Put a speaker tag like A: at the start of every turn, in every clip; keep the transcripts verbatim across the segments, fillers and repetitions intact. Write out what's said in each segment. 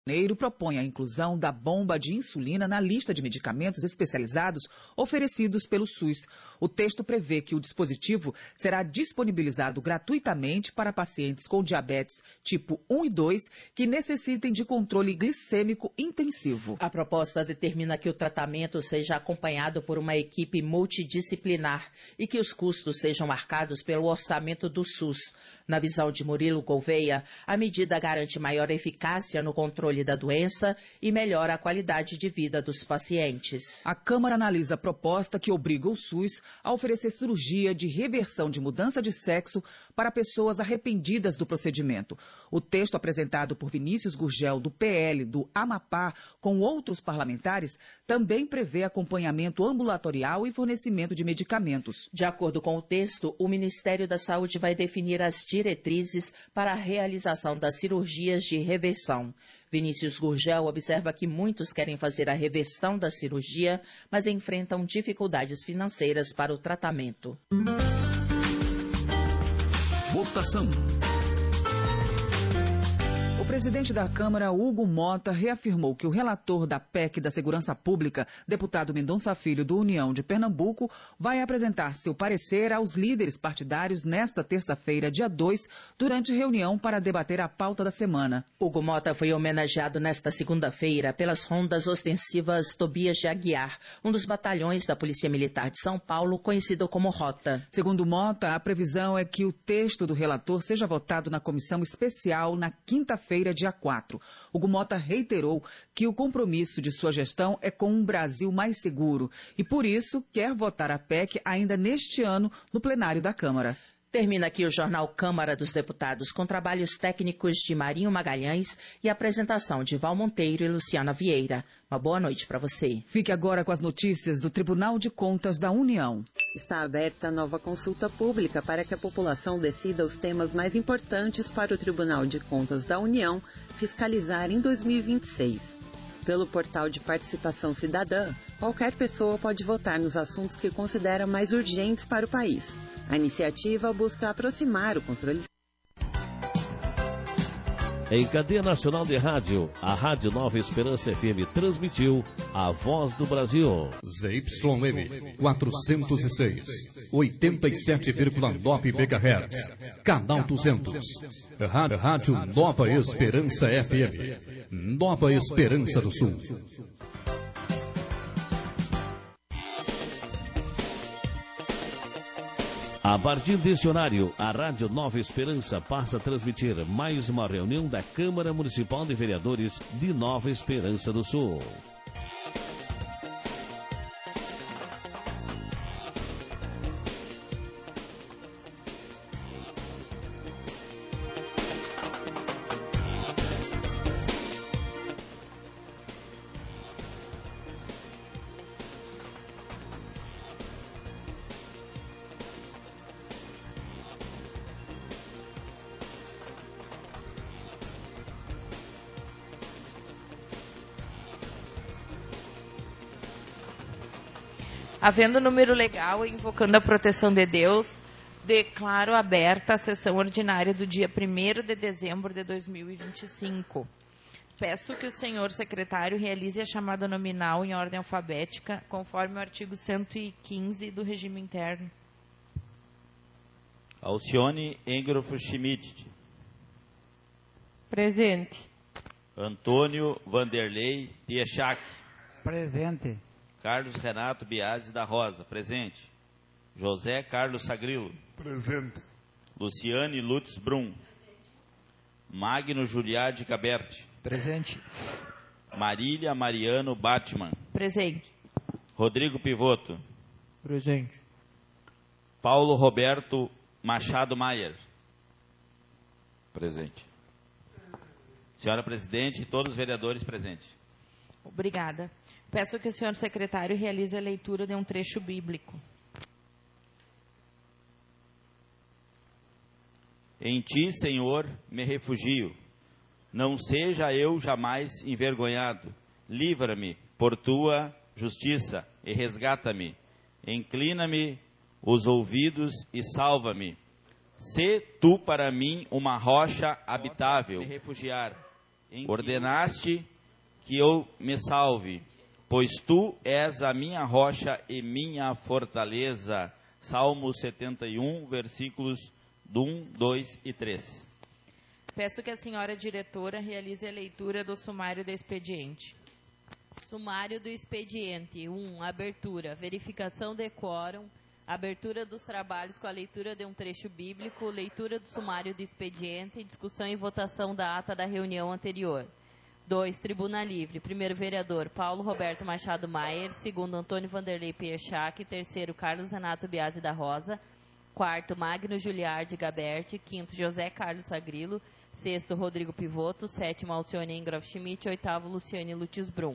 A: Janeiro propõe a inclusão da bomba de insulina na lista de medicamentos especializados oferecidos pelo SUS. O texto prevê que o dispositivo será disponibilizado gratuitamente para pacientes com diabetes tipo um e dois que necessitem de controle glicêmico intensivo.
B: A proposta determina que o tratamento seja acompanhado por uma equipe multidisciplinar e que os custos sejam marcados pelo orçamento do SUS. Na visão de Murilo Gouveia, a medida garante maior eficácia no controle da doença e melhora a qualidade de vida dos pacientes.
A: A Câmara analisa a proposta que obriga o SUS a oferecer cirurgia de reversão de mudança de sexo para pessoas arrependidas do procedimento. O texto apresentado por Vinícius Gurgel, do P L do Amapá, com outros parlamentares, também prevê acompanhamento ambulatorial e fornecimento de medicamentos.
B: De acordo com o texto, o Ministério da Saúde vai definir as diretrizes para a realização das cirurgias de reversão. Vinícius Gurgel observa que muitos querem fazer a reversão da cirurgia, mas enfrentam dificuldades financeiras para o tratamento.
C: Votação.
A: O presidente da Câmara, Hugo Mota, reafirmou que o relator da P E C da Segurança Pública, deputado Mendonça Filho, do União de Pernambuco, vai apresentar seu parecer aos líderes partidários nesta terça-feira, dia dois, durante reunião para debater a pauta da semana.
B: Hugo Mota foi homenageado nesta segunda-feira pelas rondas ostensivas Tobias de Aguiar, um dos batalhões da Polícia Militar de São Paulo, conhecido como Rota.
A: Segundo Mota, a previsão é que o texto do relator seja votado na comissão especial na quinta-feira, dia quatro. Hugo Mota reiterou que o compromisso de sua gestão é com um Brasil mais seguro e, por isso, quer votar a P E C ainda neste ano no plenário da Câmara.
B: Termina aqui o Jornal Câmara dos Deputados, com trabalhos técnicos de Marinho Magalhães e apresentação de Val Monteiro e Luciana Vieira. Uma boa noite para você.
A: Fique agora com as notícias do Tribunal de Contas da União.
D: Está aberta a nova consulta pública para que a população decida os temas mais importantes para o Tribunal de Contas da União fiscalizar em dois mil e vinte e seis. Pelo portal de participação cidadã, qualquer pessoa pode votar nos assuntos que considera mais urgentes para o país. A iniciativa busca aproximar o controle.
C: Em cadeia nacional de rádio, a Rádio Nova Esperança F M transmitiu A Voz do Brasil.
E: Z Y M quatrocentos e seis, oitenta e sete vírgula nove megahertz, canal duzentos. Rádio Nova Esperança F M, Nova Esperança do Sul.
C: A partir deste horário, a Rádio Nova Esperança passa a transmitir mais uma reunião da Câmara Municipal de Vereadores de Nova Esperança do Sul.
F: Havendo número legal e invocando a proteção de Deus, declaro aberta a sessão ordinária do dia primeiro de dezembro de dois mil e vinte e cinco. Peço que o senhor secretário realize a chamada nominal em ordem alfabética, conforme o artigo cento e quinze do regime interno.
G: Alcione Engroff Schmidt.
F: Presente.
G: Antônio Vanderlei Piechac.
H: Presente.
G: Carlos Renato Biasi da Rosa, presente. José Carlos Sagrilo.
I: Presente.
G: Luciane Lutz Brum. Magno Juliade Caberte.
H: Presente.
G: Marília Mariano Batman.
F: Presente.
G: Rodrigo Pivoto.
H: Presente.
G: Paulo Roberto Machado Maier. Presente. Senhora Presidente e todos os vereadores presentes.
F: Obrigada. Peço que o senhor secretário realize a leitura de um trecho bíblico.
G: Em ti, Senhor, me refugio. Não seja eu jamais envergonhado. Livra-me por tua justiça e resgata-me. Inclina-me os ouvidos e salva-me. Sê tu para mim uma rocha habitável, me refugiar. ordenaste que eu me salve, pois tu és a minha rocha e minha fortaleza. Salmo setenta e um, versículos do um, dois e três.
F: Peço que a senhora diretora realize a leitura do sumário do expediente. Sumário do expediente. um. Abertura. Verificação de quórum. Abertura dos trabalhos com a leitura de um trecho bíblico. Leitura do sumário do expediente. Discussão e votação da ata da reunião anterior. dois. Tribuna livre. Primeiro vereador, Paulo Roberto Machado Maier. Segundo, Antônio Vanderlei Pierchac. Terceiro, Carlos Renato Biasi da Rosa. Quarto, Magno Juliardi Gaberti. Quinto, José Carlos Sagrilo. Sexto, Rodrigo Pivoto. Sétimo, Alcione Engroff Schmidt. Oitavo, Luciane Lutz Brum.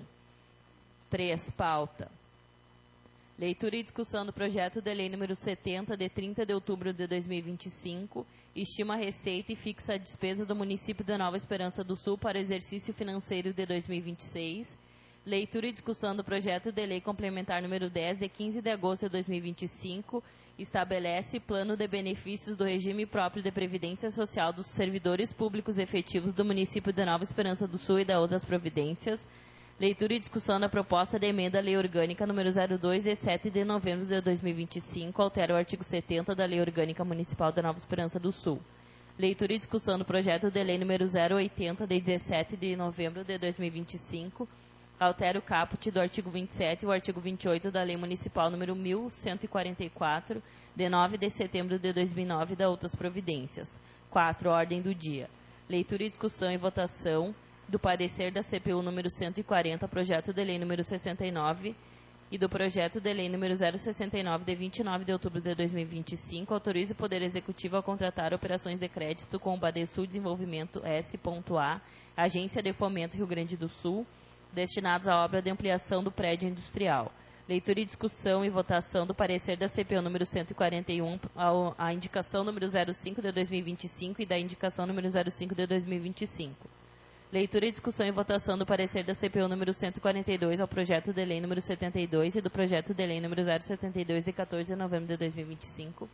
F: três. Pauta. Leitura e discussão do projeto de lei número setenta, de trinta de outubro de dois mil e vinte e cinco, estima a receita e fixa a despesa do município de Nova Esperança do Sul para o exercício financeiro de dois mil e vinte e seis. Leitura e discussão do projeto de lei complementar número dez, de quinze de agosto de dois mil e vinte e cinco, estabelece plano de benefícios do regime próprio de previdência social dos servidores públicos efetivos do município de Nova Esperança do Sul e da outras providências. Leitura e discussão da proposta de emenda à Lei Orgânica número zero dois, de sete de novembro de dois mil e vinte e cinco, altera o artigo setenta da Lei Orgânica Municipal da Nova Esperança do Sul. Leitura e discussão do projeto de lei número zero oitenta, de dezessete de novembro de dois mil e vinte e cinco, altera o caput do artigo vinte e sete e o artigo vinte e oito da Lei Municipal número mil cento e quarenta e quatro, de nove de setembro de dois mil e nove, da outras providências. quatro. Ordem do dia. Leitura e discussão e votação do parecer da C P U número cento e quarenta, projeto de lei número sessenta e nove, e do projeto de lei número zero sessenta e nove, de vinte e nove de outubro de dois mil e vinte e cinco, autoriza o Poder Executivo a contratar operações de crédito com o Badesul Desenvolvimento S.A, Agência de Fomento Rio Grande do Sul, destinados à obra de ampliação do prédio industrial. Leitura e discussão e votação do parecer da C P U número cento e quarenta e um, a indicação número zero cinco de dois mil e vinte e cinco e da indicação número zero cinco de dois mil e vinte e cinco. Leitura e discussão e votação do parecer da C P U número cento e quarenta e dois ao projeto de lei número setenta e dois e do projeto de lei número zero setenta e dois, de quatorze de novembro de dois mil e vinte e cinco.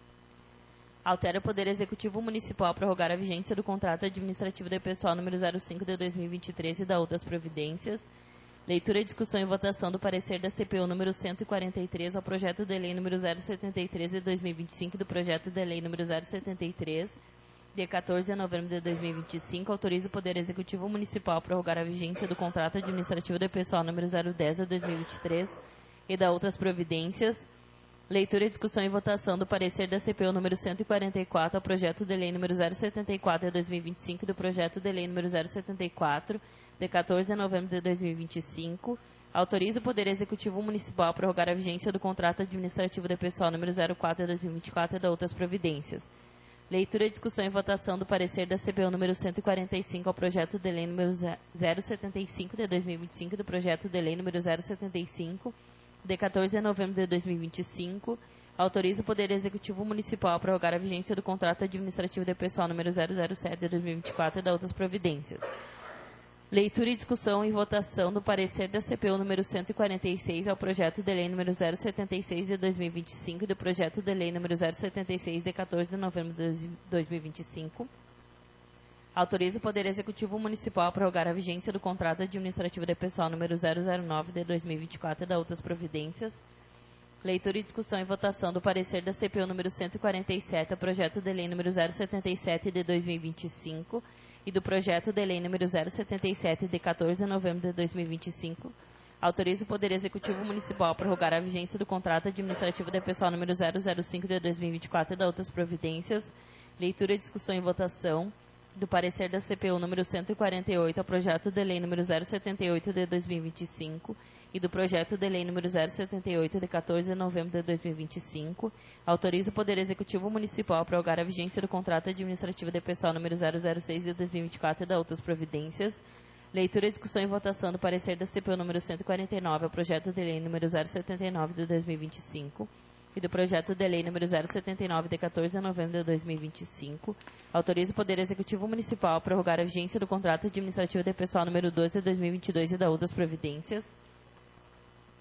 F: Altera o Poder Executivo Municipal a prorrogar a vigência do contrato administrativo de pessoal número zero cinco de dois mil e vinte e três e da outras providências. Leitura e discussão e votação do parecer da C P U número cento e quarenta e três ao projeto de lei número zero setenta e três de dois mil e vinte e cinco e do projeto de lei número zero setenta e três de quatorze de novembro de dois mil e vinte e cinco, autoriza o Poder Executivo Municipal a prorrogar a vigência do contrato administrativo de pessoal número zero dez de dois mil e vinte e três e da outras providências. Leitura e discussão e votação do parecer da C P U número cento e quarenta e quatro ao projeto de lei número zero setenta e quatro de dois mil e vinte e cinco e do projeto de lei número zero setenta e quatro de quatorze de novembro de dois mil e vinte e cinco. Autoriza o Poder Executivo Municipal a prorrogar a vigência do contrato administrativo de pessoal número zero quatro de dois mil e vinte e quatro e da outras providências. Leitura, discussão e votação do parecer da C P U número cento e quarenta e cinco ao projeto de lei número zero setenta e cinco de dois mil e vinte e cinco e do projeto de lei número zero setenta e cinco de quatorze de novembro de dois mil e vinte e cinco. Autoriza o Poder Executivo Municipal a prorrogar a vigência do contrato administrativo de pessoal número zero zero sete de dois mil e vinte e quatro e da outras providências. Leitura e discussão e votação do parecer da C P U número cento e quarenta e seis ao projeto de lei número zero setenta e seis de dois mil e vinte e cinco e do projeto de lei número zero setenta e seis de quatorze de novembro de dois mil e vinte e cinco. Autoriza o Poder Executivo Municipal a prorrogar a vigência do contrato administrativo de pessoal número zero zero nove de dois mil e vinte e quatro e da outras providências. Leitura e discussão e votação do parecer da C P U número cento e quarenta e sete ao projeto de lei número zero setenta e sete de dois mil e vinte e cinco e do projeto de lei número zero setenta e sete de quatorze de novembro de dois mil e vinte e cinco. Autoriza o Poder Executivo Municipal a prorrogar a vigência do contrato administrativo de pessoal número zero zero cinco de dois mil e vinte e quatro e da outras providências. Leitura, discussão e votação do parecer da C P U número cento e quarenta e oito ao projeto de lei número zero setenta e oito de dois mil e vinte e cinco e do projeto de lei número zero setenta e oito de quatorze de novembro de dois mil e vinte e cinco. Autoriza o Poder Executivo Municipal a prorrogar a vigência do contrato administrativo de pessoal número zero zero seis de dois mil e vinte e quatro e da outras providências. Leitura, discussão e votação do parecer da C P U número cento e quarenta e nove ao projeto de lei número zero setenta e nove de dois mil e vinte e cinco e do projeto de lei número zero setenta e nove de quatorze de novembro de dois mil e vinte e cinco. Autoriza o Poder Executivo Municipal a prorrogar a vigência do contrato administrativo de pessoal número doze de dois mil e vinte e dois e da outras providências.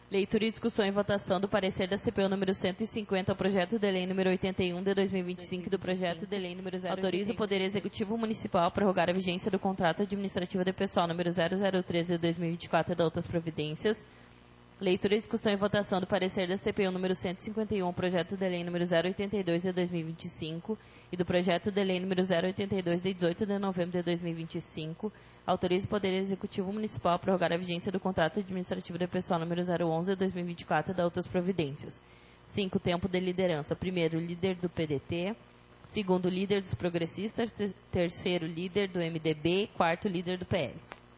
I: Leitura e discussão e votação do parecer da C P U número cento e cinquenta ao projeto de lei número oitenta e um de dois mil e vinte e cinco e do projeto de lei número zero autoriza o Poder Executivo Municipal a prorrogar a vigência do contrato administrativo de pessoal número zero zero três de dois mil e vinte e quatro e da outras providências. Leitura e discussão e votação do parecer da C P U número cento e cinquenta e um ao projeto de lei número zero oitenta e dois de dois mil e vinte e cinco e do projeto de lei número zero oitenta e dois de dezoito de novembro de dois mil e vinte e cinco. Autoriza o Poder Executivo Municipal a prorrogar a vigência do contrato administrativo de pessoal número zero onze de dois mil e vinte e quatro e da outras providências. cinco. Tempo de liderança. Primeiro, líder do P D T. Segundo, líder dos progressistas. Terceiro, líder do M D B. Quarto, líder do P L.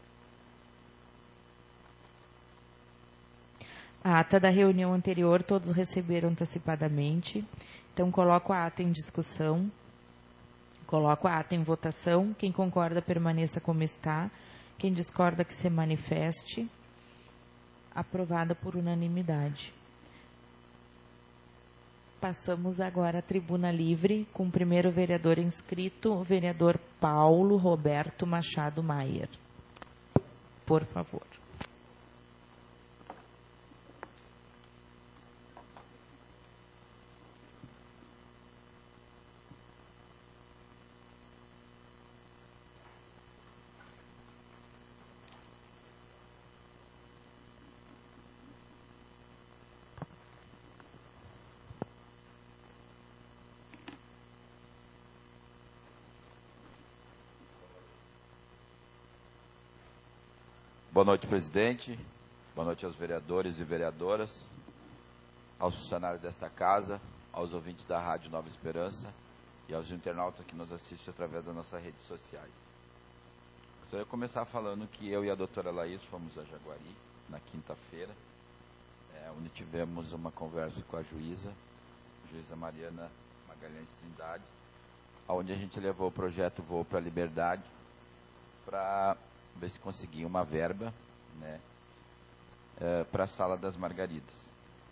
F: A ata da reunião anterior todos receberam antecipadamente. Então, coloco a ata em discussão. Coloco a ata em votação. Quem concorda, permaneça como está. Quem discorda, que se manifeste. Aprovada por unanimidade. Passamos agora à tribuna livre, com o primeiro vereador inscrito, o vereador Paulo Roberto Machado Maier. Por favor.
G: Boa noite, presidente. Boa noite aos vereadores e vereadoras, aos funcionários desta casa, aos ouvintes da Rádio Nova Esperança e aos internautas que nos assistem através das nossas redes sociais. Gostaria de começar falando que eu e a doutora Laís fomos a Jaguari na quinta-feira, é, onde tivemos uma conversa com a juíza, a juíza Mariana Magalhães Trindade, onde a gente levou o projeto Voo para a Liberdade para ver se conseguia uma verba, né, é, para a Sala das Margaridas.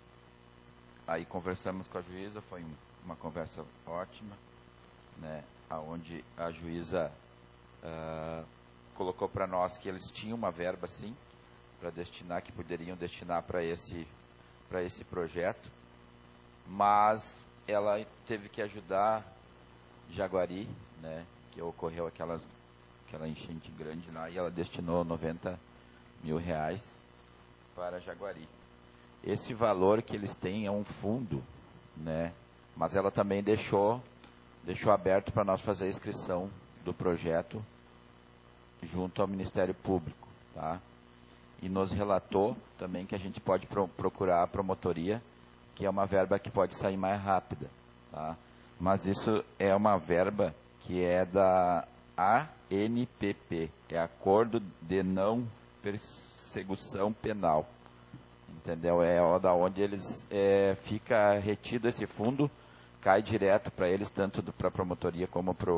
G: Aí conversamos com a juíza, foi uma conversa ótima, né, onde a juíza uh, colocou para nós que eles tinham uma verba, sim, para destinar, que poderiam destinar para esse, para esse projeto, mas ela teve que ajudar Jaguari, né, que ocorreu aquelas aquela enchente grande lá, e ela destinou noventa mil reais para Jaguari. Esse valor que eles têm é um fundo, né? Mas ela também deixou, deixou aberto para nós fazer a inscrição do projeto junto ao Ministério Público, tá? E nos relatou também que a gente pode pro, procurar a promotoria, que é uma verba que pode sair mais rápida, tá? Mas isso é uma verba que é da A N P P, é Acordo de Não Persecução Penal, entendeu? É da onde eles é, fica retido esse fundo, cai direto para eles, tanto para a promotoria como para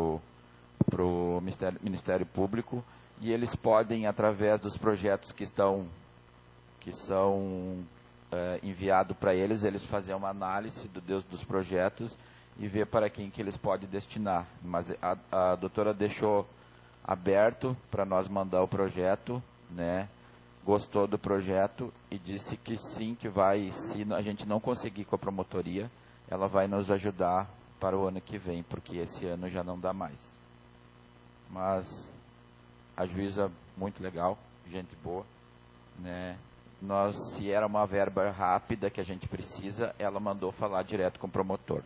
G: o Ministério, Ministério Público, e eles podem, através dos projetos que estão que são é, enviados para eles, eles fazem uma análise do, dos projetos e ver para quem que eles podem destinar. Mas a, a doutora deixou aberto para nós mandar o projeto, né? Gostou do projeto e disse que sim, que vai, se a gente não conseguir com a promotoria, ela vai nos ajudar para o ano que vem, porque esse ano já não dá mais. Mas a juíza, muito legal, gente boa, né? Nós, se era uma verba rápida que a gente precisa, ela mandou falar direto com o promotor.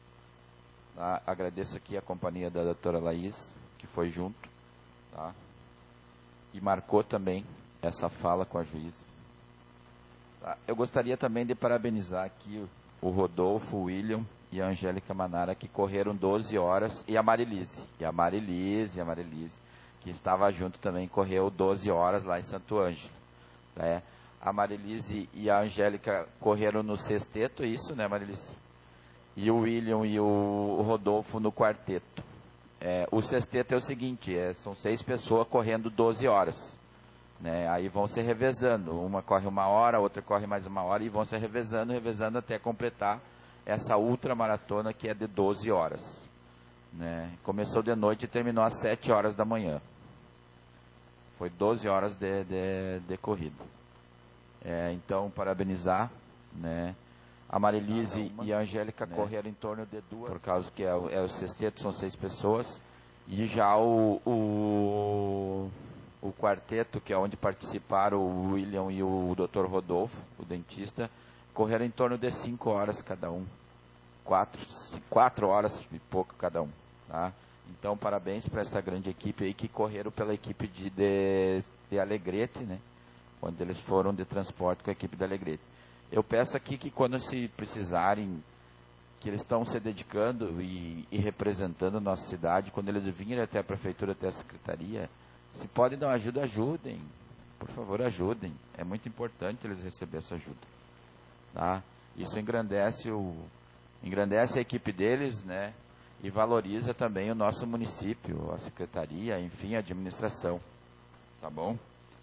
G: Tá? Agradeço aqui a companhia da doutora Laís, que foi junto, tá? E marcou também essa fala com a juíza. Tá? Eu gostaria também de parabenizar aqui o Rodolfo, o William e a Angélica Manara, que correram doze horas, e a Marilise, e a Marilise, a Marilise, que estava junto também, correu doze horas lá em Santo Ângelo. Né? A Marilise e a Angélica correram no sexteto, isso, né, Marilise? E o William e o Rodolfo no quarteto. É, o sexteto é o seguinte, é, são seis pessoas correndo doze horas. Né? Aí vão se revezando, uma corre uma hora, outra corre mais uma hora, e vão se revezando, revezando até completar essa ultramaratona que é de doze horas. Né? Começou de noite e terminou às sete horas da manhã. Foi doze horas de, de, de corrida. É, então, parabenizar, né? A Marilise e a Angélica né? correram em torno de duas, por causa que é o, é o sexteto, são seis pessoas. E já o, o, o quarteto, que é onde participaram o William e o doutor Rodolfo, o dentista, correram em torno de cinco horas cada um. Quatro, quatro horas e pouco cada um. Tá? Então, parabéns para essa grande equipe aí que correram pela equipe de, de, de Alegrete, né? Onde eles foram de transporte com a equipe da Alegrete. Eu peço aqui que quando se precisarem, que eles estão se dedicando e, e representando a nossa cidade, quando eles virem até a prefeitura, até a secretaria, se podem dar uma ajuda, ajudem. Por favor, ajudem. É muito importante eles receberem essa ajuda. Tá? Isso engrandece, o, engrandece a equipe deles, né? E valoriza também o nosso município, a secretaria, enfim, a administração. Tá bom?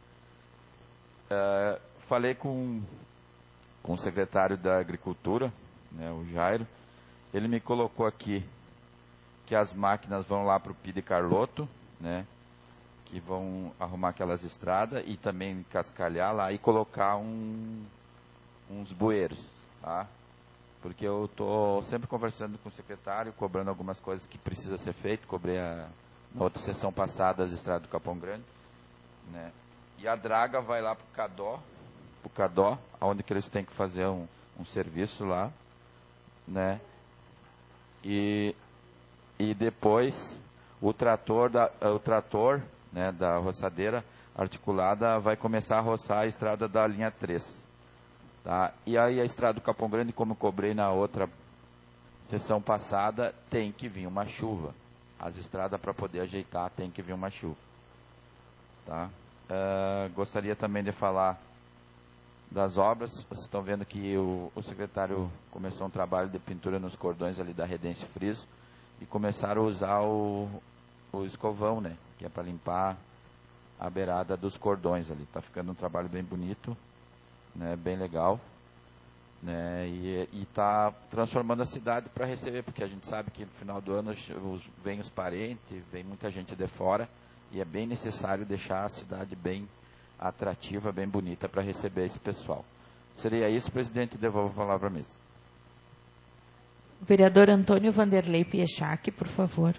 G: Uh, falei com, com o secretário da Agricultura, né, o Jairo. Ele me colocou aqui que as máquinas vão lá para o P I D Carlotto, né, que vão arrumar aquelas estradas e também cascalhar lá e colocar um, uns bueiros, tá? Porque eu estou sempre conversando com o secretário, cobrando algumas coisas que precisa ser feito. Cobrei a, na outra sessão passada as estradas do Capão Grande, né? E a draga vai lá para o Cadó, pro Cadó, onde que eles têm que fazer um, um serviço lá, né? E, e depois o trator, da, o trator né, da roçadeira articulada vai começar a roçar a estrada da linha três. Tá? E aí a estrada do Capão Grande, como eu cobrei na outra sessão passada, tem que vir uma chuva. As estradas para poder ajeitar tem que vir uma chuva. Tá? Uh, gostaria também de falar das obras. Vocês estão vendo que o, o secretário começou um trabalho de pintura nos cordões ali da Redência Friso e começaram a usar o, o escovão, né, que é para limpar a beirada dos cordões ali. Está ficando um trabalho bem bonito, né, bem legal, né, e está transformando a cidade para receber, porque a gente sabe que no final do ano os, vem os parentes, vem muita gente de fora, e é bem necessário deixar a cidade bem atrativa, bem bonita para receber esse pessoal. Seria isso, presidente, devolvo a palavra à mesa.
F: Vereador Antônio Vanderlei Piechac, por favor.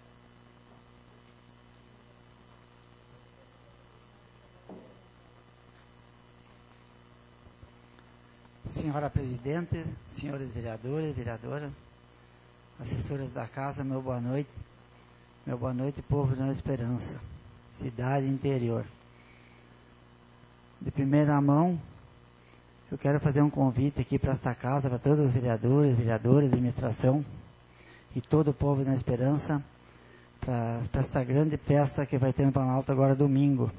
H: Senhora presidente, senhores vereadores, vereadoras, assessores da casa, meu boa noite. Meu boa noite, povo da Esperança, cidade interior. De primeira mão, eu quero fazer um convite aqui para esta casa, para todos os vereadores, vereadoras, administração e todo o povo da Esperança, para, para esta grande festa que vai ter no Planalto agora domingo.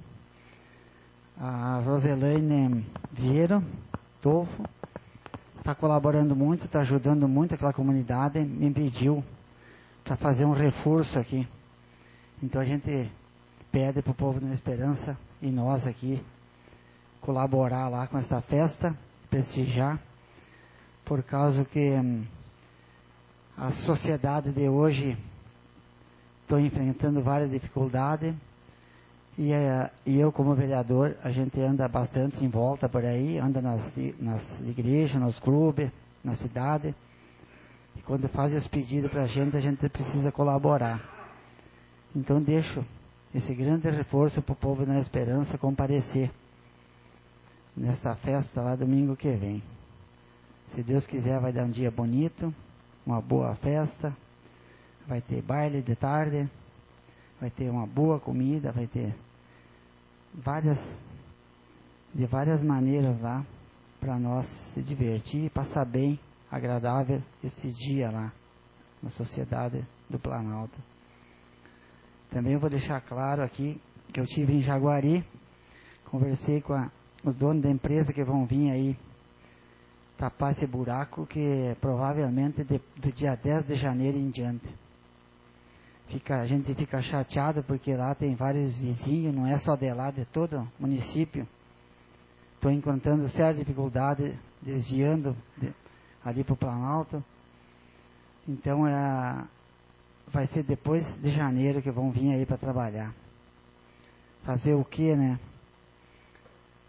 H: A Roselaine Vieira, Tofo, está colaborando muito, está ajudando muito aquela comunidade, me pediu para fazer um reforço aqui. Então a gente pede para o povo da Esperança e nós aqui colaborar lá com essa festa, prestigiar, por causa que hum, a sociedade de hoje está enfrentando várias dificuldades e, é, e eu como vereador, a gente anda bastante em volta por aí, anda nas, nas igrejas, nos clubes, na cidade, e quando faz os pedidos para a gente, a gente precisa colaborar. Então deixo esse grande reforço para o povo da Esperança comparecer nessa festa lá domingo que vem. Se Deus quiser, vai dar um dia bonito, uma boa festa, vai ter baile de tarde, vai ter uma boa comida, vai ter várias, de várias maneiras lá, para nós se divertir e passar bem, agradável esse dia lá, na sociedade do Planalto. Também eu vou deixar claro aqui, que eu estive em Jaguari, conversei com a os donos da empresa que vão vir aí tapar esse buraco, que provavelmente de, do dia dez de janeiro em diante. Fica, a gente fica chateado porque lá tem vários vizinhos, não é só de lá, de todo o município. Estou encontrando certa dificuldade, desviando de, ali para o Planalto. Então é, vai ser depois de janeiro que vão vir aí para trabalhar. Fazer o quê, né?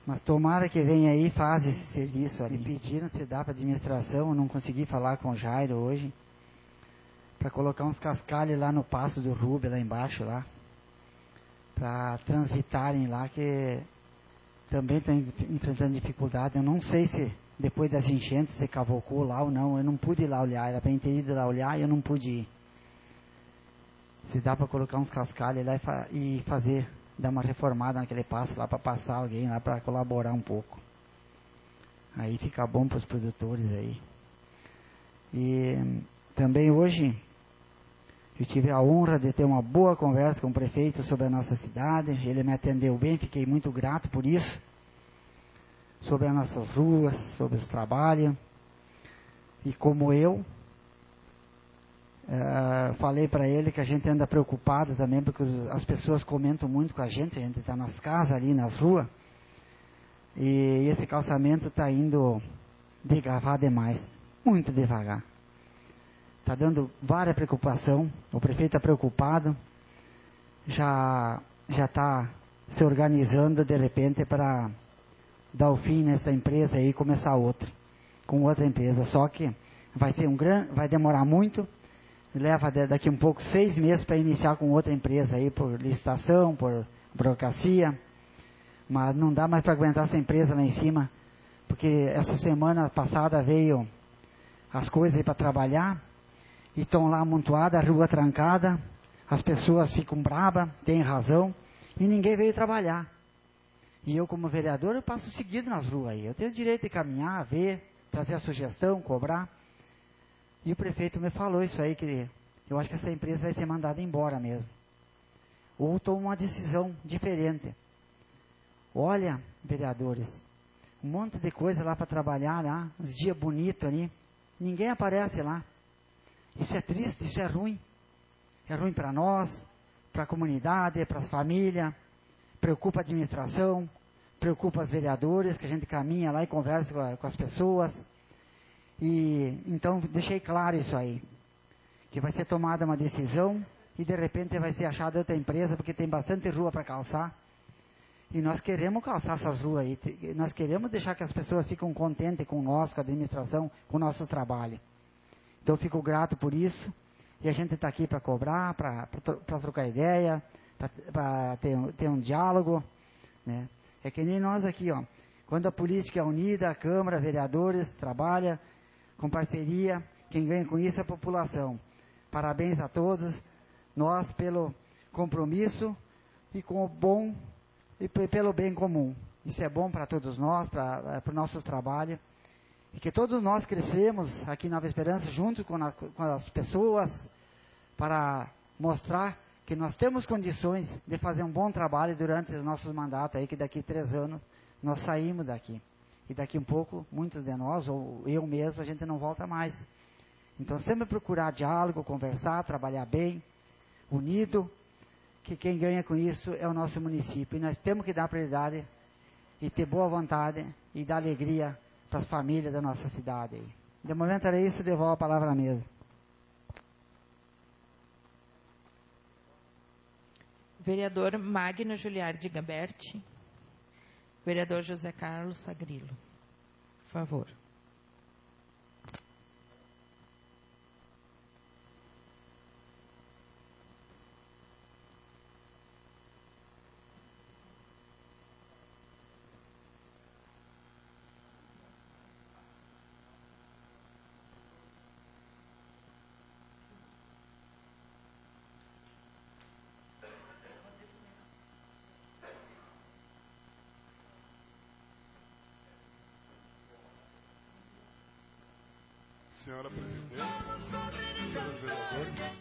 H: Mas tomara que venha aí e faz esse serviço. Me pediram se dá para a administração, eu não consegui falar com o Jairo hoje, para colocar uns cascalhos lá no passo do Rubio, lá embaixo, lá, para transitarem lá, que também estão enfrentando dificuldade. Eu não sei se depois das enchentes se cavocou lá ou não, eu não pude ir lá olhar, era para ter ido lá olhar e eu não pude ir. Se dá para colocar uns cascalhos lá e, fa e fazer, dar uma reformada naquele passo lá, para passar alguém lá para colaborar um pouco. Aí fica bom para os produtores aí. E também hoje eu tive a honra de ter uma boa conversa com o prefeito sobre a nossa cidade. Ele me atendeu bem, fiquei muito grato por isso. Sobre as nossas ruas, sobre os trabalhos. E como eu, uh, falei para ele que a gente anda preocupado também, porque as pessoas comentam muito com a gente, a gente está nas casas ali, nas ruas. E esse calçamento está indo devagar demais, muito devagar. Está dando várias preocupações, o prefeito está preocupado, já já está se organizando de repente para dar o fim nessa empresa aí e começar outra, com outra empresa. Só que vai ser um grande, vai demorar muito, leva daqui um pouco seis meses para iniciar com outra empresa aí, por licitação, por burocracia, mas não dá mais para aguentar essa empresa lá em cima, porque essa semana passada veio as coisas aí para trabalhar, e estão lá amontoadas, a rua trancada, as pessoas ficam bravas, têm razão, e ninguém veio trabalhar. E eu, como vereador, eu passo seguido nas ruas aí. Eu tenho o direito de caminhar, ver, trazer a sugestão, cobrar. E o prefeito me falou isso aí, que eu acho que essa empresa vai ser mandada embora mesmo. Ou toma uma decisão diferente. Olha, vereadores, um monte de coisa lá para trabalhar, lá, uns dias bonitos ali. Ninguém aparece lá. Isso é triste, isso é ruim. É ruim para nós, para a comunidade, para as famílias. Preocupa a administração, preocupa os vereadores, que a gente caminha lá e conversa com, a, com as pessoas. E então deixei claro isso aí, que vai ser tomada uma decisão e de repente vai ser achada outra empresa, porque tem bastante rua para calçar. E nós queremos calçar essas ruas aí, nós queremos deixar que as pessoas fiquem contentes com nós, com a administração, com o nosso trabalho. Então eu fico grato por isso, e a gente está aqui para cobrar, para trocar ideia, para ter, ter um diálogo, né? É que nem nós aqui, ó, quando a política é unida, a Câmara, vereadores, trabalha com parceria, quem ganha com isso é a população. Parabéns a todos, nós pelo compromisso e com o bom e pelo bem comum. Isso é bom para todos nós, para o nosso trabalho. E que todos nós crescemos aqui em Nova Esperança, junto com, a, com as pessoas, para mostrar que nós temos condições de fazer um bom trabalho durante os nossos mandatos, aí, que daqui a três anos nós saímos daqui. E daqui um pouco, muitos de nós, ou eu mesmo, a gente não volta mais. Então, sempre procurar diálogo, conversar, trabalhar bem, unido, que quem ganha com isso é o nosso município. E nós temos que dar prioridade e ter boa vontade e dar alegria para as famílias da nossa cidade aí. De momento era isso, devolvo a palavra à mesa.
F: Vereador Magno Juliardi Gamberti. Vereador José Carlos Sagrilo. Por favor.
J: Senhora Presidente, senhores vereadores,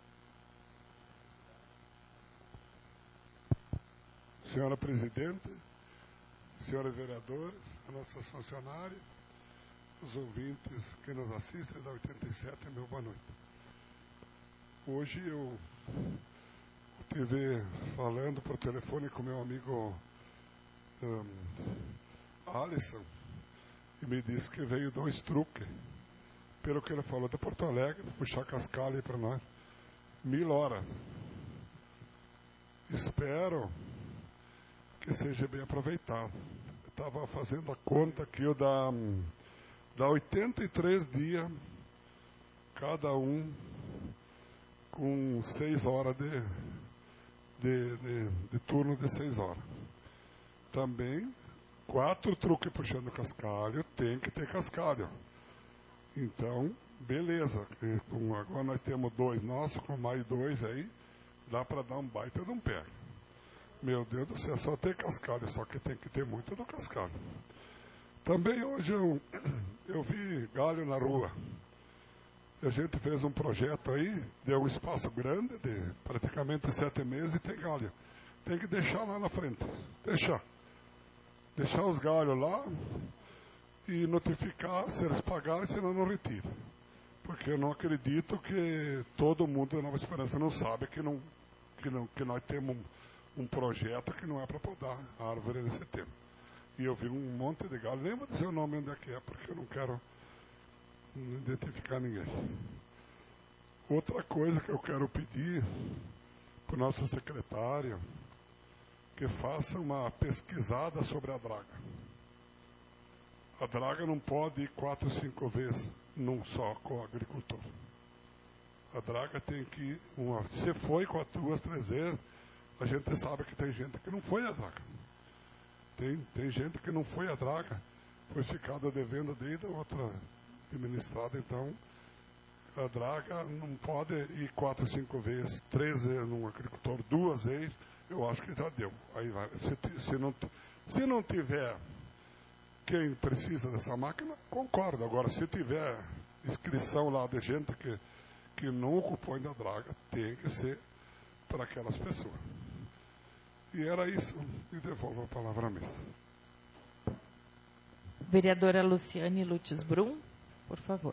J: Senhora Presidente, senhores vereadores, a nossa funcionária, os ouvintes que nos assistem da oitenta e sete, meu boa noite. Hoje eu estive falando por telefone com meu amigo um, Alisson, e me disse que veio dois truques. Pelo que ele falou de Porto Alegre, puxar cascalho aí para nós, mil horas. Espero que seja bem aproveitado. estava fazendo a conta aqui, eu dá, dá oitenta e três dias, cada um com seis horas de, de, de, de turno de seis horas. Também, quatro truques puxando cascalho, tem que ter cascalho. Então, beleza. E, com, agora nós temos dois nossos, com mais dois aí, dá para dar um baita de um pé. Meu Deus do céu, só ter cascalho, só que tem que ter muito do cascalho. Também hoje eu, eu vi galho na rua. A gente fez um projeto aí, deu um espaço grande, de praticamente sete meses, e tem galho. Tem que deixar lá na frente. Deixar. Deixar os galhos lá e notificar se eles pagarem, senão não retira. Porque eu não acredito que todo mundo da Nova Esperança não sabe que, não, que, não, que nós temos um, um projeto que não é para podar a árvore nesse tempo. E eu vi um monte de galho, nem vou dizer o nome onde é que é, porque eu não quero identificar ninguém. Outra coisa que eu quero pedir para o nosso secretário, que faça uma pesquisada sobre a draga. A draga não pode ir quatro, cinco vezes num só com o agricultor. A draga tem que ir uma. Se foi com duas, três vezes, a gente sabe que tem gente que não foi a draga. Tem, tem gente que não foi a draga, foi ficada devendo desde a outra administrada, então a draga não pode ir quatro, cinco vezes, três vezes num agricultor, duas vezes, eu acho que já deu. Aí vai. Se, se, não, se não tiver quem precisa dessa máquina, concordo. Agora, se tiver inscrição lá de gente que, que não ocupou ainda a draga, tem que ser para aquelas pessoas. E era isso, e devolvo a palavra à mesa.
F: Vereadora Luciane Lutz Brum, por favor.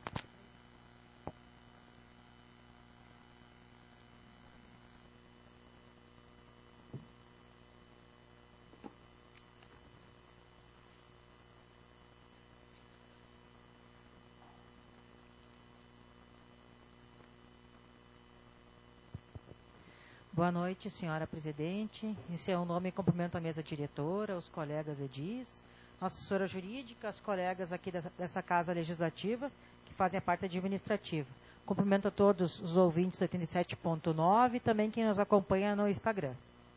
K: Boa noite, senhora presidente. Em seu nome, cumprimento a mesa diretora, os colegas edis, nossa assessora jurídica, os colegas aqui dessa, dessa casa legislativa, que fazem a parte administrativa. Cumprimento a todos os ouvintes do oitenta e sete ponto nove e também quem nos acompanha no Instagram.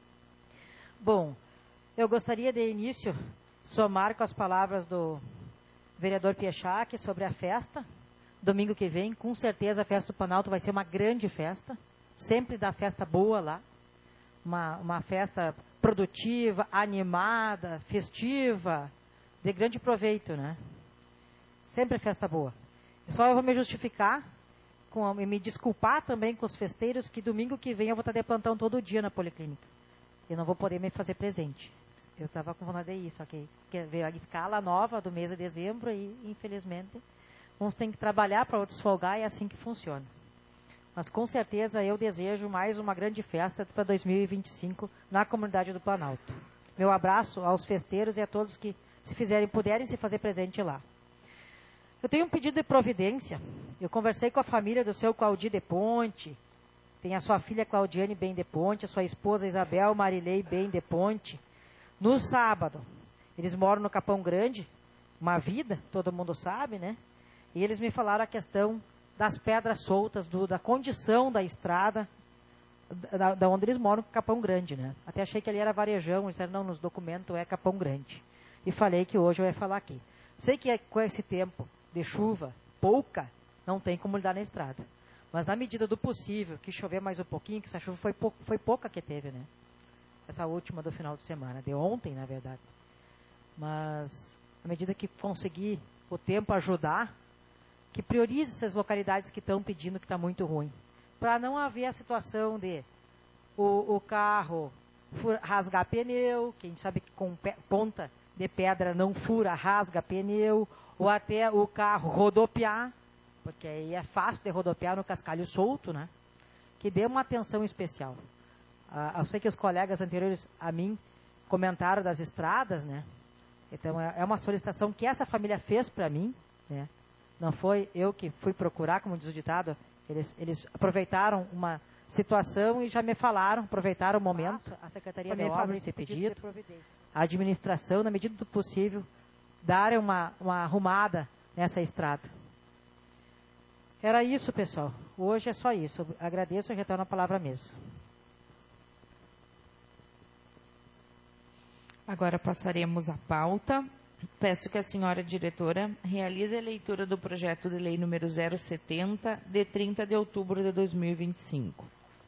K: Bom, eu gostaria de início somar com as palavras do vereador Piechak sobre a festa. Domingo que vem, com certeza a festa do Planalto vai ser uma grande festa. Sempre dá festa boa lá, uma, uma festa produtiva, animada, festiva, de grande proveito, né? Sempre festa boa. Só eu vou me justificar com, e me desculpar também com os festeiros que domingo que vem eu vou estar de plantão todo dia na Policlínica. Eu não vou poder me fazer presente. Eu estava com vontade de ir, só que veio a escala nova do mês de dezembro e, infelizmente, uns têm que trabalhar para outros folgar e é assim que funciona. Mas, com certeza, eu desejo mais uma grande festa para dois mil e vinte e cinco na comunidade do Planalto. Meu abraço aos festeiros e a todos que, se fizerem, puderem se fazer presente lá. Eu tenho um pedido de providência. Eu conversei com a família do seu Claudir de Ponte, tem a sua filha Claudiane Bem de Ponte, a sua esposa Isabel Marilei Bem de Ponte. No sábado, eles moram no Capão Grande, uma vida, todo mundo sabe, né? E eles me falaram a questão das pedras soltas, do, da condição da estrada, da, da onde eles moram, Capão Grande, né? Até achei que ali era Varejão, eles disseram, não, nos documentos é Capão Grande. E falei que hoje eu ia falar aqui. Sei que é, com esse tempo de chuva, pouca, não tem como lidar na estrada. Mas na medida do possível, que chover mais um pouquinho, que essa chuva foi, pou, foi pouca que teve, né? Essa última do final de semana, de ontem, na verdade. Mas, à medida que conseguir o tempo ajudar, que priorize essas localidades que estão pedindo que está muito ruim. Para não haver a situação de o, o carro fura, rasgar pneu, que a gente sabe que com pe, ponta de pedra não fura, rasga pneu, ou até o carro rodopiar, porque aí é fácil de rodopiar no cascalho solto, né? Que dê uma atenção especial. Ah, eu sei que os colegas anteriores a mim comentaram das estradas, né? Então é, é uma solicitação que essa família fez para mim, né? Não foi eu que fui procurar, como diz o ditado, eles, eles aproveitaram uma situação e já me falaram, aproveitaram o momento, a Secretaria de Obras esse pedido, a administração, na medida do possível, dar uma, uma arrumada nessa estrada. Era isso, pessoal. Hoje é só isso. Agradeço e retorno a palavra à mesa.
F: Agora passaremos à pauta. Peço que a senhora diretora realize a leitura do projeto de lei número zero setenta, de trinta de outubro de dois mil e vinte e cinco.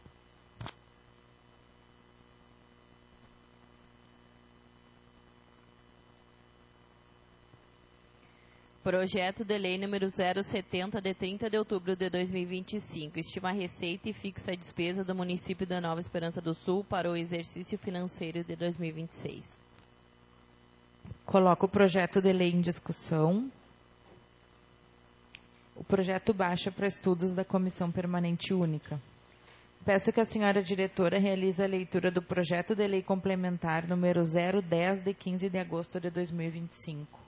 I: Projeto de lei número zero setenta, de trinta de outubro de dois mil e vinte e cinco, estima a receita e fixa a despesa do município da Nova Esperança do Sul para o exercício financeiro de dois mil e vinte e seis.
F: Coloco o projeto de lei em discussão. O projeto baixa para estudos da Comissão Permanente Única. Peço que a senhora diretora realize a leitura do projeto de lei complementar número zero dez, de quinze de agosto de dois mil e vinte e cinco.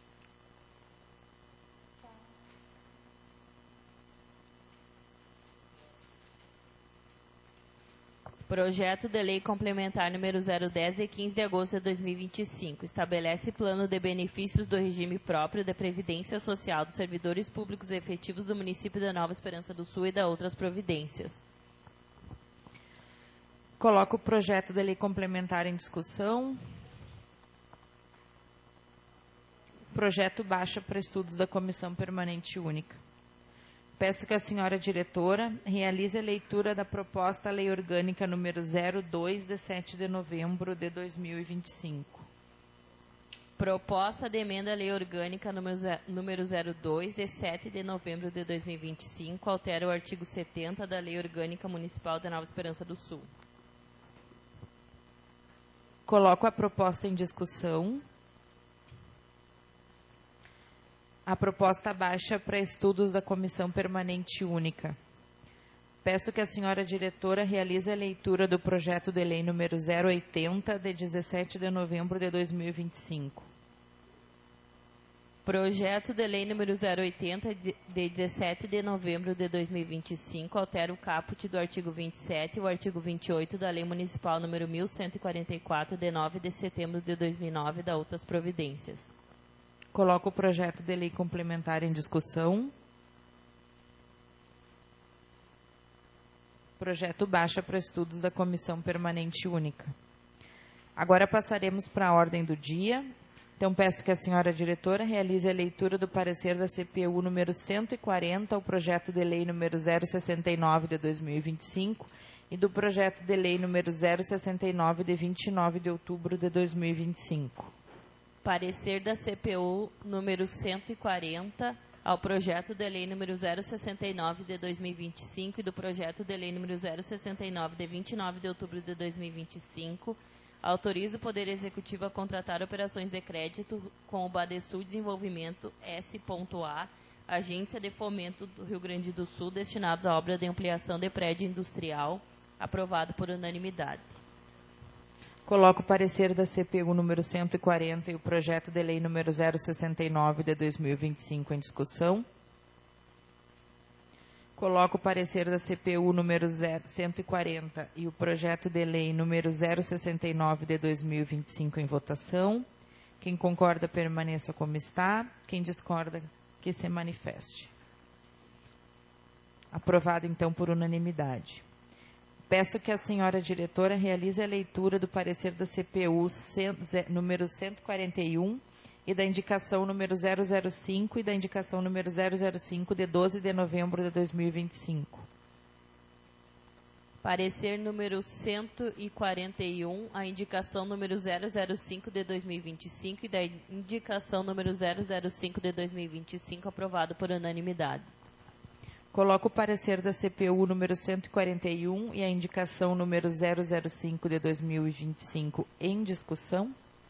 I: Projeto de lei complementar número zero dez, de quinze de agosto de dois mil e vinte e cinco, estabelece plano de benefícios do regime próprio da Previdência Social dos servidores públicos efetivos do município da Nova Esperança do Sul e da outras providências.
F: Coloco o projeto de lei complementar em discussão. Projeto baixa para estudos da Comissão Permanente Única. Peço que a senhora diretora realize a leitura da proposta Lei Orgânica número zero dois, de sete de novembro de dois mil e vinte e cinco.
I: Proposta de emenda à Lei Orgânica número zero dois, de sete de novembro de dois mil e vinte e cinco, altera o artigo setenta da Lei Orgânica Municipal da Nova Esperança do Sul.
F: Coloco a proposta em discussão. A proposta baixa para estudos da Comissão Permanente Única. Peço que a senhora diretora realize a leitura do projeto de lei número zero oitenta, de dezessete de novembro de dois mil e vinte e cinco.
I: Projeto de lei número zero oitenta, de dezessete de novembro de dois mil e vinte e cinco, altera o caput do artigo vinte e sete e o artigo vinte e oito da Lei Municipal número mil cento e quarenta e quatro, de nove de setembro de dois mil e nove, da outras providências.
F: Coloco o projeto de lei complementar em discussão. Projeto baixa para estudos da Comissão Permanente Única. Agora passaremos para a ordem do dia. Então, peço que a senhora diretora realize a leitura do parecer da C P U número cento e quarenta, ao projeto de lei número zero sessenta e nove, de dois mil e vinte e cinco, e do projeto de lei número zero sessenta e nove, de vinte e nove de outubro de dois mil e vinte e cinco.
I: Parecer da C P U número cento e quarenta ao projeto de lei número zero sessenta e nove de dois mil e vinte e cinco e do projeto de lei número zero sessenta e nove de vinte e nove de outubro de dois mil e vinte e cinco, autoriza o Poder Executivo a contratar operações de crédito com o Badesul Desenvolvimento S A, Agência de Fomento do Rio Grande do Sul, destinados à obra de ampliação de prédio industrial, aprovado por unanimidade.
F: Coloco o parecer da C P U número cento e quarenta e o projeto de lei número zero sessenta e nove de dois mil e vinte e cinco em discussão. Coloco o parecer da C P U número cento e quarenta e o projeto de lei número zero sessenta e nove de dois mil e vinte e cinco em votação. Quem concorda, permaneça como está. Quem discorda, que se manifeste. Aprovado, então, por unanimidade. Peço que a senhora diretora realize a leitura do parecer da C P U número cento e quarenta e um e da indicação número zero zero cinco e da indicação número zero zero cinco de doze de novembro de dois mil e vinte e cinco.
I: Parecer número cento e quarenta e um, a indicação número zero zero cinco de dois mil e vinte e cinco e da indicação número zero zero cinco de dois mil e vinte e cinco, aprovado por unanimidade.
F: Coloco o parecer da C P U número cento e quarenta e um e a indicação número zero zero cinco de dois mil e vinte e cinco em discussão.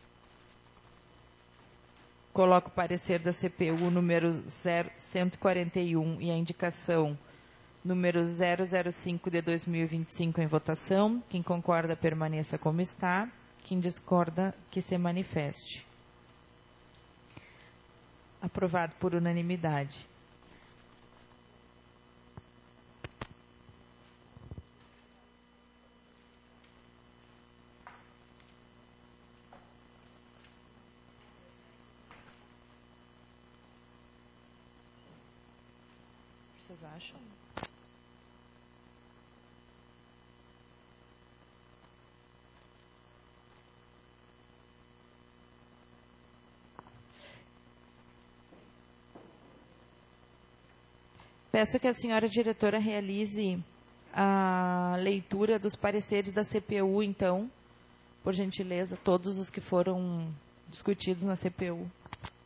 F: Coloco o parecer da C P U número cento e quarenta e um e a indicação número zero zero cinco de dois mil e vinte e cinco em votação. Quem concorda, permaneça como está. Quem discorda, que se manifeste. Aprovado por unanimidade. vocês acham? Peço que a senhora diretora realize a leitura dos pareceres da C P U, então, por gentileza, todos os que foram discutidos na C P U.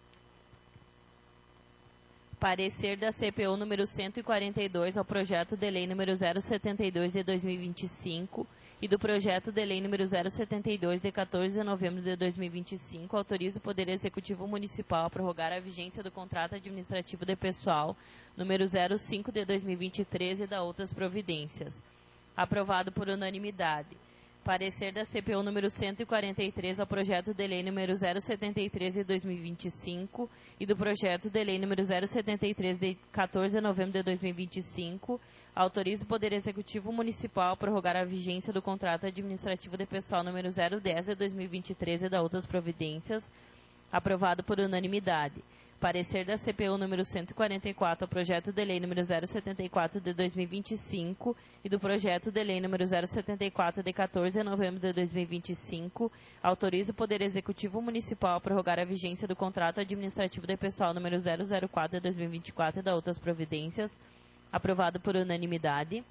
I: Parecer da C P U número cento e quarenta e dois ao projeto de lei número zero setenta e dois de dois mil e vinte e cinco e do projeto de lei número zero setenta e dois de quatorze de novembro de dois mil e vinte e cinco, autoriza o Poder Executivo Municipal a prorrogar a vigência do contrato administrativo de pessoal número zero cinco de dois mil e vinte e três e da outras providências. Aprovado por unanimidade. Parecer da C P U número cento e quarenta e três ao projeto de lei número zero setenta e três de dois mil e vinte e cinco e do projeto de lei número zero setenta e três de quatorze de novembro de dois mil e vinte e cinco, autoriza o Poder Executivo Municipal a prorrogar a vigência do contrato administrativo de pessoal número zero dez de dois mil e vinte e três e da outras providências, aprovado por unanimidade. Parecer da C P U número cento e quarenta e quatro ao projeto de lei número zero setenta e quatro de dois mil e vinte e cinco e do projeto de lei número zero setenta e quatro de quatorze de novembro de dois mil e vinte e cinco, autoriza o Poder Executivo Municipal a prorrogar a vigência do contrato administrativo de pessoal número zero zero quatro de dois mil e vinte e quatro e da outras providências, aprovado por unanimidade.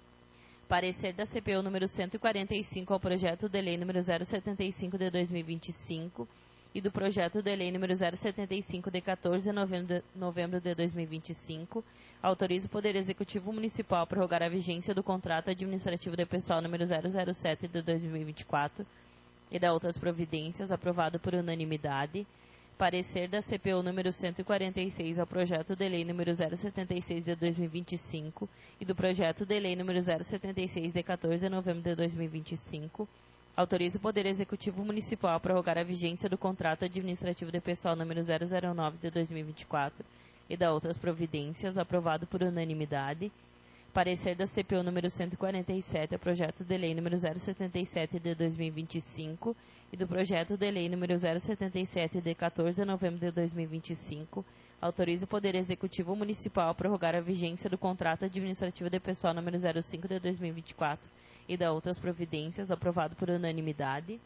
I: Parecer da C P U número cento e quarenta e cinco ao projeto de lei número zero setenta e cinco de dois mil e vinte e cinco e do projeto de lei número zero setenta e cinco de quatorze de novembro de dois mil e vinte e cinco, autoriza o Poder Executivo Municipal a prorrogar a vigência do contrato administrativo de pessoal número zero zero sete de dois mil e vinte e quatro e da outras providências, aprovado por unanimidade. Parecer da C P U número cento e quarenta e seis ao projeto de lei número zero setenta e seis de dois mil e vinte e cinco e do projeto de lei número zero setenta e seis de quatorze de novembro de dois mil e vinte e cinco, autoriza o Poder Executivo Municipal a prorrogar a vigência do contrato administrativo de pessoal número zero zero nove de dois mil e vinte e quatro e da outras providências, aprovado por unanimidade. Parecer da C P U número cento e quarenta e sete ao projeto de lei número zero setenta e sete de dois mil e vinte e cinco e do projeto de lei número zero setenta e sete de quatorze de novembro de dois mil e vinte e cinco, autoriza o Poder Executivo Municipal a prorrogar a vigência do contrato administrativo de pessoal número zero cinco de dois mil e vinte e quatro e da outras providências, aprovado por unanimidade.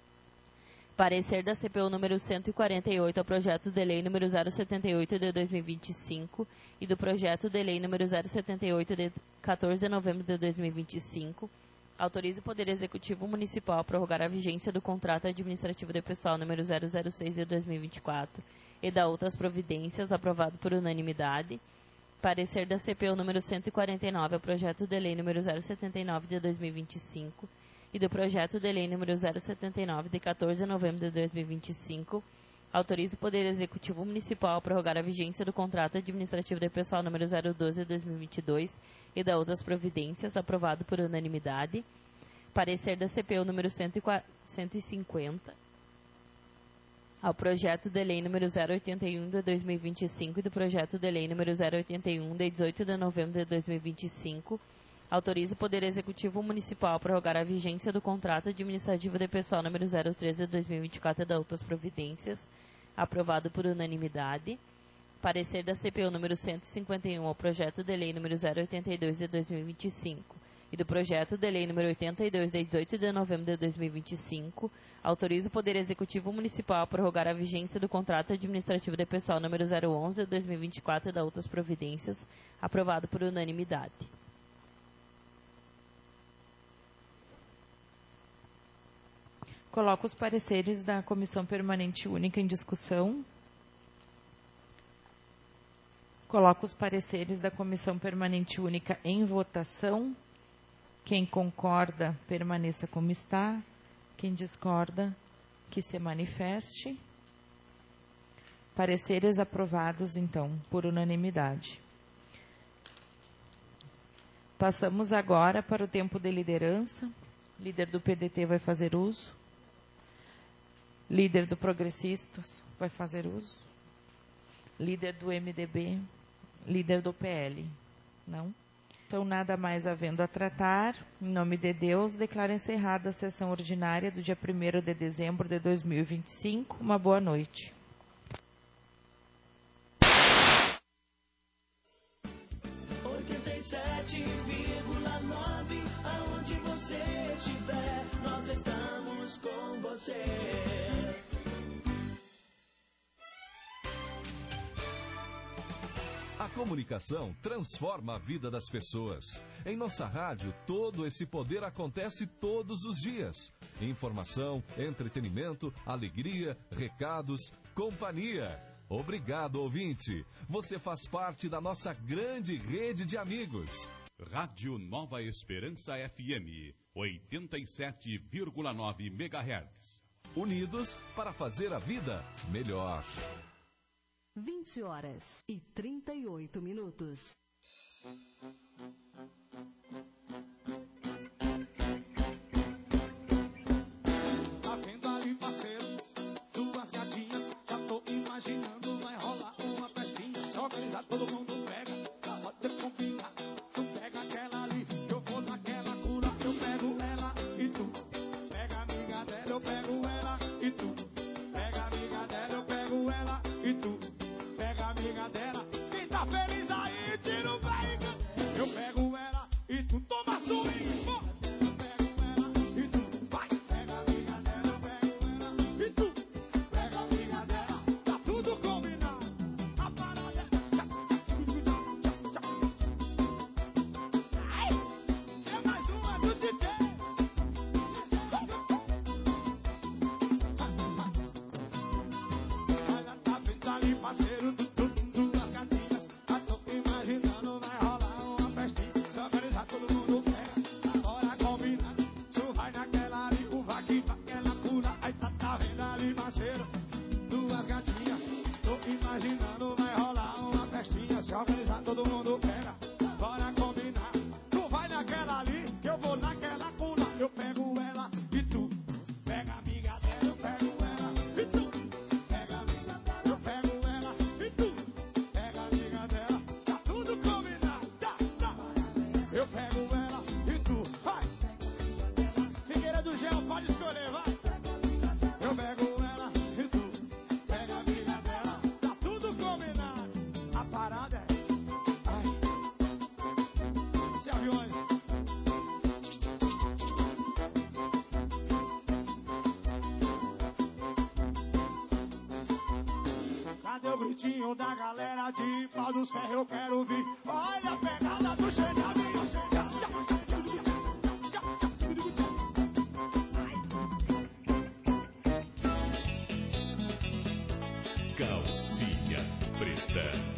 I: Parecer da C P U número cento e quarenta e oito ao projeto de lei número zero setenta e oito de dois mil e vinte e cinco e do projeto de lei número zero setenta e oito de quatorze de novembro de dois mil e vinte e cinco, autoriza o Poder Executivo Municipal a prorrogar a vigência do contrato administrativo de pessoal número zero zero seis de dois mil e vinte e quatro e da outras providências, aprovado por unanimidade. Parecer da C P U número cento e quarenta e nove ao projeto de lei número zero setenta e nove de dois mil e vinte e cinco e do projeto de lei número zero setenta e nove de quatorze de novembro de dois mil e vinte e cinco, autoriza o Poder Executivo Municipal a prorrogar a vigência do contrato administrativo de pessoal número zero doze de dois mil e vinte e dois e da outras providências, aprovado por unanimidade. Parecer da C P U número cento e cinquenta ao projeto de lei número zero oitenta e um de dois mil e vinte e cinco e do projeto de lei número zero oitenta e um de dezoito de novembro de dois mil e vinte e cinco, autoriza o Poder Executivo Municipal a prorrogar a vigência do contrato administrativo de pessoal número zero treze de dois mil e vinte e quatro e da outras providências, aprovado por unanimidade. Parecer da C P U número cento e cinquenta e um ao projeto de lei número zero oitenta e dois de dois mil e vinte e cinco e do projeto de lei número oitenta e dois de dezoito de novembro de dois mil e vinte e cinco, autoriza o Poder Executivo Municipal a prorrogar a vigência do contrato administrativo de pessoal número zero onze de dois mil e vinte e quatro e da outras providências, aprovado por unanimidade.
F: Coloco os pareceres da Comissão Permanente Única em discussão. Coloco os pareceres da Comissão Permanente Única em votação. Quem concorda, permaneça como está. Quem discorda, que se manifeste. Pareceres aprovados, então, por unanimidade. Passamos agora para o tempo de liderança. Líder do P D T vai fazer uso. Líder do Progressistas vai fazer uso. Líder do M D B. Líder do P L. Não? Então, nada mais havendo a tratar, em nome de Deus, declaro encerrada a sessão ordinária do dia primeiro de dezembro de dois mil e vinte e cinco. Uma boa noite.
L: você.
M: A comunicação transforma a vida das pessoas. Em nossa rádio, todo esse poder acontece todos os dias. Informação, entretenimento, alegria, recados, companhia. Obrigado, ouvinte. Você faz parte da nossa grande rede de amigos.
N: Rádio Nova Esperança F M, oitenta e sete vírgula nove megahertz.
M: Unidos para fazer a vida melhor.
O: vinte horas e trinta e oito minutos.
P: Tá vendo ali, parceiro? Duas gatinhas, já tô imaginando. Vai rolar uma festinha, só organizar, todo mundo pega. Pode combinar, tu pega aquela ali, eu vou naquela cura. Eu pego ela e tu pega a amiga dela, eu pego ela e tu pega a amiga dela, eu pego ela e tu pega a amiga dela. Quem tá feliz aí, tira o break. Eu pego ela e tu toma swing. Eu pego ela e tu vai. Pega a amiga dela, eu pego ela e tu pega a amiga dela. Tá tudo combinado. A parada é... Ai, é mais uma do D J. Olha, tá vendo ali, parceiro? Duas gatinhas, já tô imaginando. Vai rolar uma festinha, se organizar, todo mundo pega. Bora combinar, tu vai naquela ali, o vai naquela pula. Aí tá, tá vendo ali, parceiro? Duas gatinhas, tô imaginando. Vai rolar uma festinha, se organizar, todo mundo pega. Bora combinar, tu vai naquela ali, que eu vou naquela pula. Eu pego ela e tu pega a amiga dela, eu pego ela e tu pega a amiga dela, eu pego ela e tu pega a amiga dela. Tá tudo combinado, tá, tá. Eu pego ela e tu vai. Figueira do Gel, pode escolher, vai. Eu pego ela e tu pega a amiga dela. Tá tudo combinado. A parada é... Ai. Esse aviões. Cadê o gritinho da galera de Pau dos Ferros? Eu quero ouvir. Olha a pegada do Xengavinho.
N: Calcinha Preta.